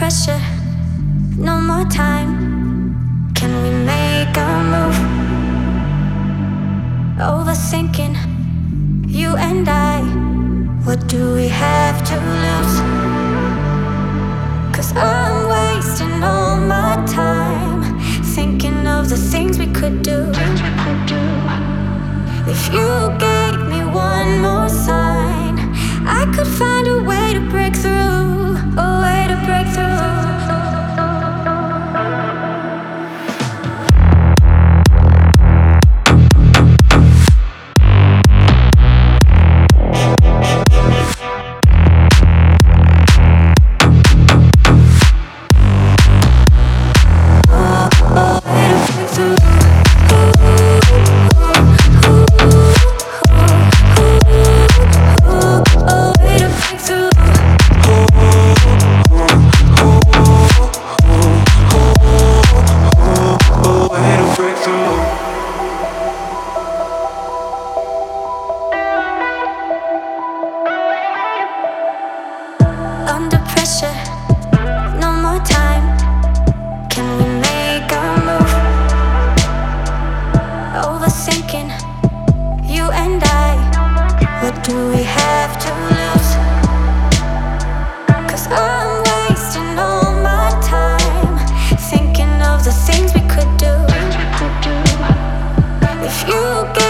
pressure, no more time. Can we make a move? Overthinking, you and I. What do we have to lose? 'Cause I'm wasting all my time thinking of the things we could do. If you gave me one more sign, I could find a way to break through, a way to break through. Under pressure, no more time. Can we make a move? Overthinking, you and I. What do we have to lose? 'Cause I'm wasting all my time thinking of the things we could do. If you